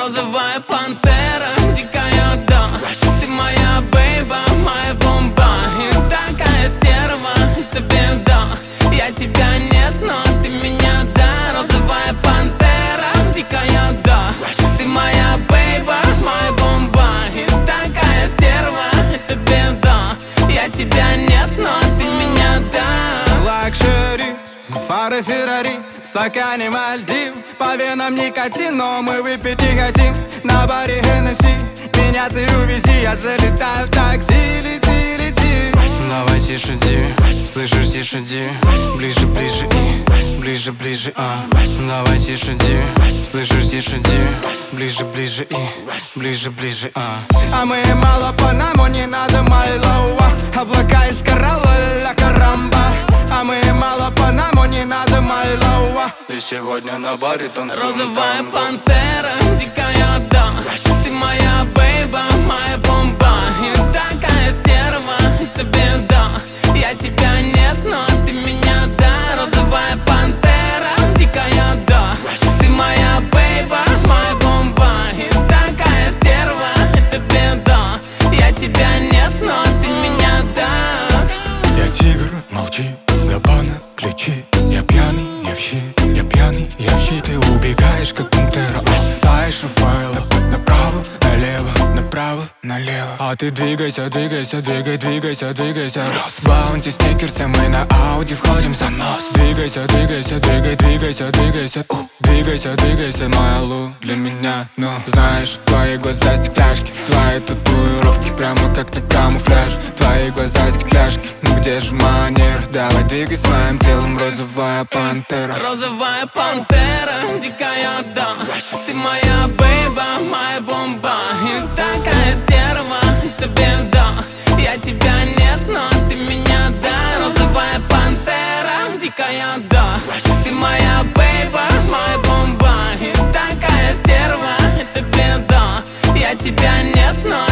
Розовая пантера, дикая, да. Ты моя бейба, моя бомба. И такая стерва, это беда. Я тебя нет, но ты меня, да. Розовая пантера, дикая, да. Ты моя бейба, моя бомба. И такая стерва, это беда. Я тебя нет, но ты меня, да. Лакшери, фары Феррари, в стакане Мальдив. По венам никотин, но мы выпить не хотим. На баре Хеннесси, меня ты увези. Я залетаю в такси, лети, лети. Давай тише, ди, слышишь, тише, ди. Ближе, ближе и ближе, ближе, Давай тише, ди, слышишь, тише, ди. Ближе, ближе и ближе, ближе, А мы мало по нам, не надо майлоуа. Облака из коралла, ля карамба. А мы мало по нам, не надо майлоуа. И сегодня на баре танцуем Розовая танго. пантера, дикая, да. Ты моя бейба, моя бомба. И такая стерва, это беда. Я тебя нет, но ты меня, да. Розовая пантера, дикая, да. Ты моя бейба, моя бомба. И такая стерва, это беда. Я тебя нет, но ты меня, да. Я тигр, молчи, Габбана, ключи. Я пьяный, я в щи, я пьяный, я в щи. Ты убегаешь, как пантера, таешь у файла. Направо, налево, направо, налево. А ты двигайся, двигайся, двигайся, двигайся. Баунти, сникерсы, мы на Ауди входим за нос. Двигайся, двигайся, двигайся, двигайся. Двигайся, двигайся, моя лу для меня. Ну, знаешь, твои глаза стекляшки, твои татуировки прямо как на камуфляж. Твои глаза стекляшки, ну где же манер? Давай двигай своим телом, розовая пантера. Розовая пантера, дикая, да. Ты моя бейба, моя бомба. И такая стерва, это беда. Я тебя нет, но ты меня, да. Розовая пантера, дикая, да. Ты моя бейба, моя бомба. И такая стерва, это беда. Я тебя нет, но